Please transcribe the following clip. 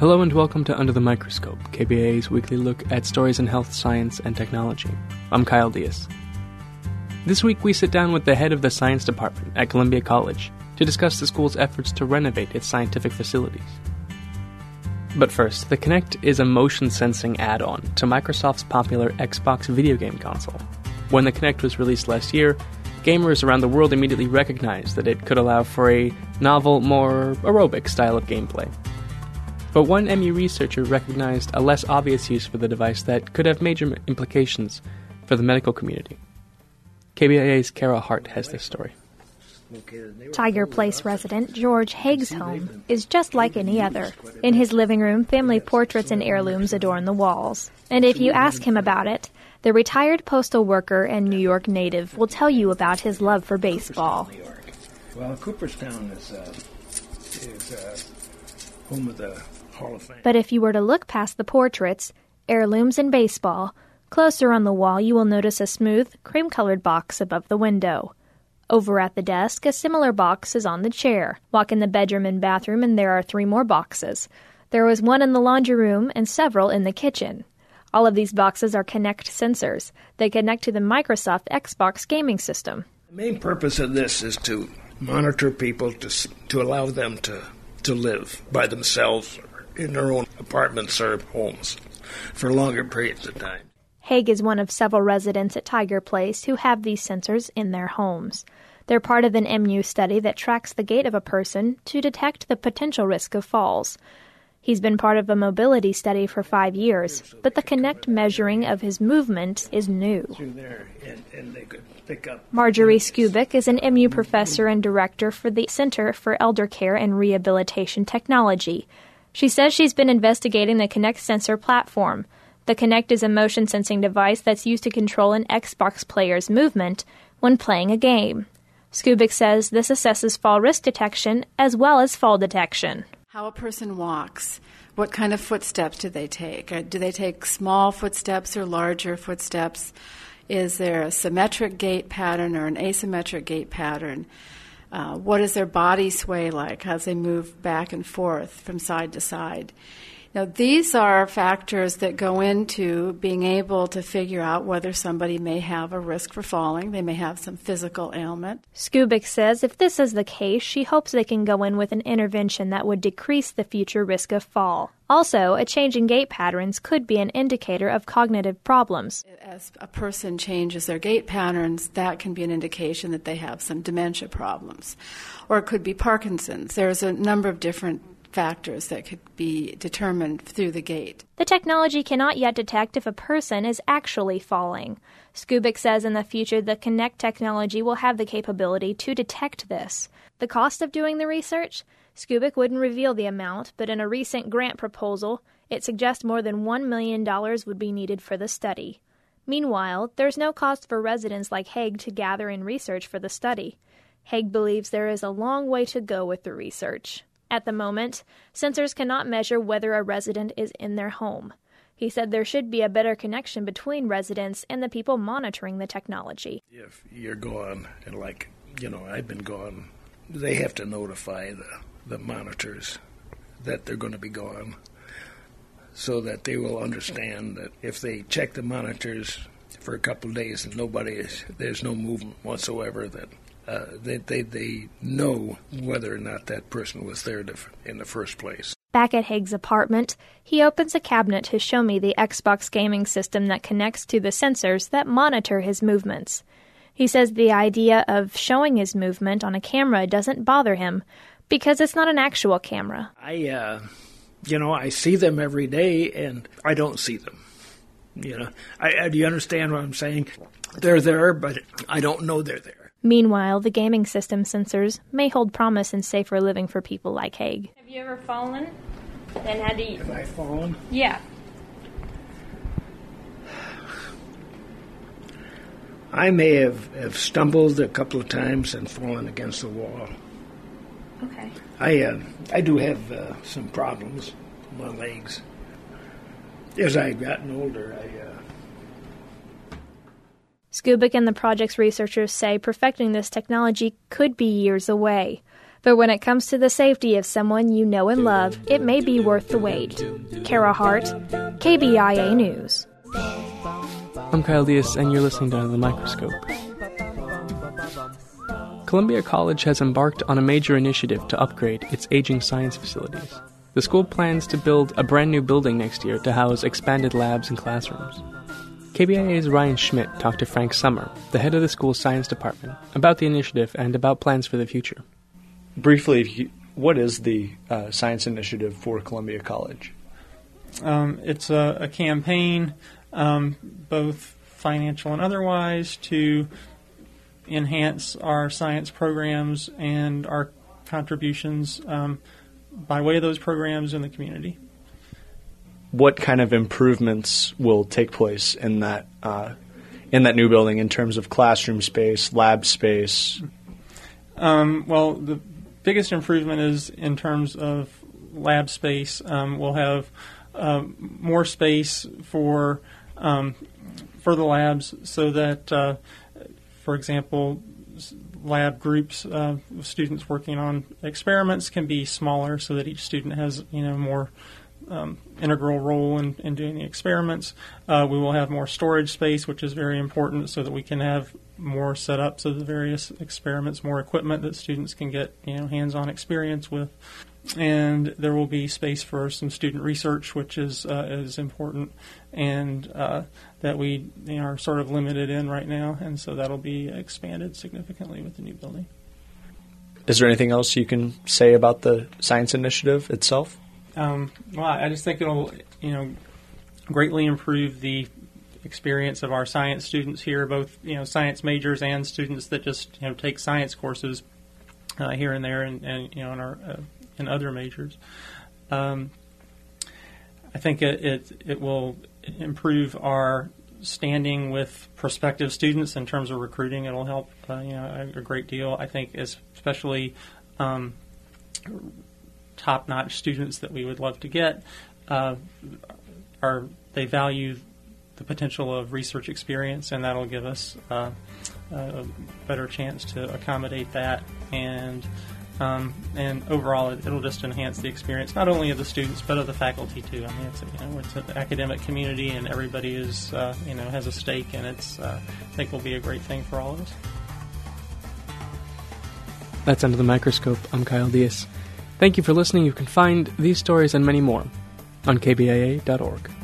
Hello and welcome to Under the Microscope, KBA's weekly look at stories in health, science, and technology. I'm Kyle Diaz. This week we sit down with the head of the science department at Columbia College to discuss the school's efforts to renovate its scientific facilities. But first, the Kinect is a motion-sensing add-on to Microsoft's popular Xbox video game console. When the Kinect was released last year, gamers around the world immediately recognized that it could allow for a novel, more aerobic style of gameplay. But one MU researcher recognized a less obvious use for the device that could have major implications for the medical community. KBAA's Kara Hart has this story. Tiger Place resident George Haig's home is just like any other. In his living room, family portraits and heirlooms adorn the walls. And if you ask him about it, the retired postal worker and New York native will tell you about his love for baseball. Well, Cooperstown is home of the Hall of Fame. But if you were to look past the portraits, heirlooms, and baseball, closer on the wall you will notice a smooth, cream-colored box above the window. Over at the desk, a similar box is on the chair. Walk in the bedroom and bathroom and there are 3 more boxes. There was one in the laundry room and several in the kitchen. All of these boxes are Kinect sensors. They connect to the Microsoft Xbox gaming system. The main purpose of this is to monitor people, to allow them to live by themselves in their own apartments or homes for longer periods of time. Haig is one of several residents at Tiger Place who have these sensors in their homes. They're part of an MU study that tracks the gait of a person to detect the potential risk of falls. He's been part of a mobility study for 5 years, but the Kinect measuring of his movement is new. Marjorie Skubik is an MU professor and director for the Center for Elder Care and Rehabilitation Technology. She says she's been investigating the Kinect sensor platform. The Kinect is a motion-sensing device that's used to control an Xbox player's movement when playing a game. Skubik says this assesses fall risk detection as well as fall detection. How a person walks, what kind of footsteps do they take? Do they take small footsteps or larger footsteps? Is there a symmetric gait pattern or an asymmetric gait pattern? What does their body sway like as they move back and forth from side to side? Now, these are factors that go into being able to figure out whether somebody may have a risk for falling. They may have some physical ailment. Skubik says if this is the case, she hopes they can go in with an intervention that would decrease the future risk of fall. Also, a change in gait patterns could be an indicator of cognitive problems. As a person changes their gait patterns, that can be an indication that they have some dementia problems. Or it could be Parkinson's. There's a number of different factors that could be determined through the gait. The technology cannot yet detect if a person is actually falling. Skubik says in the future the Kinect technology will have the capability to detect this. The cost of doing the research? Skubik wouldn't reveal the amount, but in a recent grant proposal, it suggests more than $1 million would be needed for the study. Meanwhile, there's no cost for residents like Haig to gather and research for the study. Haig believes there is a long way to go with the research. At the moment, sensors cannot measure whether a resident is in their home. He said there should be a better connection between residents and the people monitoring the technology. If you're gone, and I've been gone, they have to notify the monitors that they're going to be gone so that they will understand that if they check the monitors for a couple of days and there's no movement whatsoever, that they know whether or not that person was there in the first place. Back at Haig's apartment, he opens a cabinet to show me the Xbox gaming system that connects to the sensors that monitor his movements. He says the idea of showing his movement on a camera doesn't bother him because it's not an actual camera. I see them every day and I don't see them. Do you understand what I'm saying? They're there, but I don't know they're there. Meanwhile, the gaming system sensors may hold promise in safer living for people like Haig. Have you ever fallen? Then how do you... Have I fallen? Yeah. I may have stumbled a couple of times and fallen against the wall. Okay. I do have some problems with my legs. As I've gotten older, Skubik and the project's researchers say perfecting this technology could be years away. But when it comes to the safety of someone you know and love, it may be worth the wait. Kara Hart, KBIA News. I'm Kyle Diaz, and you're listening to Under the Microscope. Columbia College has embarked on a major initiative to upgrade its aging science facilities. The school plans to build a brand new building next year to house expanded labs and classrooms. KBIA's Ryan Schmidt talked to Frank Summer, the head of the school's science department, about the initiative and about plans for the future. Briefly, what is the science initiative for Columbia College? It's a campaign, both financial and otherwise, to enhance our science programs and our contributions by way of those programs in the community. What kind of improvements will take place in that new building in terms of classroom space, lab space? Well, the biggest improvement is in terms of lab space. We'll have more space for the labs, so that, for example, lab groups of students working on experiments can be smaller, so that each student has more integral role in doing the experiments. We will have more storage space, which is very important, so that we can have more setups of the various experiments, more equipment that students can get hands-on experience with. And there will be space for some student research, which is important, and that we are sort of limited in right now, and so that'll be expanded significantly with the new building. Is there anything else you can say about the science initiative itself? Well, I just think it'll greatly improve the experience of our science students here, both science majors and students that just take science courses here and there, and in other majors. I think it will improve our standing with prospective students in terms of recruiting. It'll help a great deal. I think especially top-notch students that we would love to get they value the potential of research experience, and that'll give us a better chance to accommodate that, and overall it'll just enhance the experience not only of the students but of the faculty too. I mean, it's an academic community, and everybody is has a stake, and it's I think will be a great thing for all of us. That's Under the Microscope. I'm Kyle Diaz. Thank you for listening. You can find these stories and many more on kbia.org.